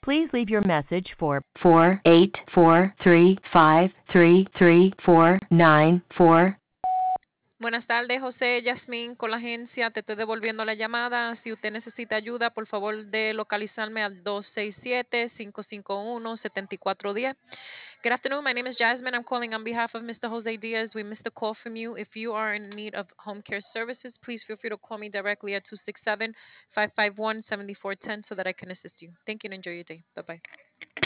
Please leave your message for 48435333494. Buenas tardes, José, Yasmín, con la agencia. Te estoy devolviendo la llamada. Si usted necesita ayuda, por favor de localizarme al 267-551-7410. Good afternoon. My name is Jasmine. I'm calling on behalf of Mr. Jose Diaz. We missed a call from you. If you are in need of home care services, please feel free to call me directly at 267-551-7410 so that I can assist you. Thank you and enjoy your day. Bye-bye.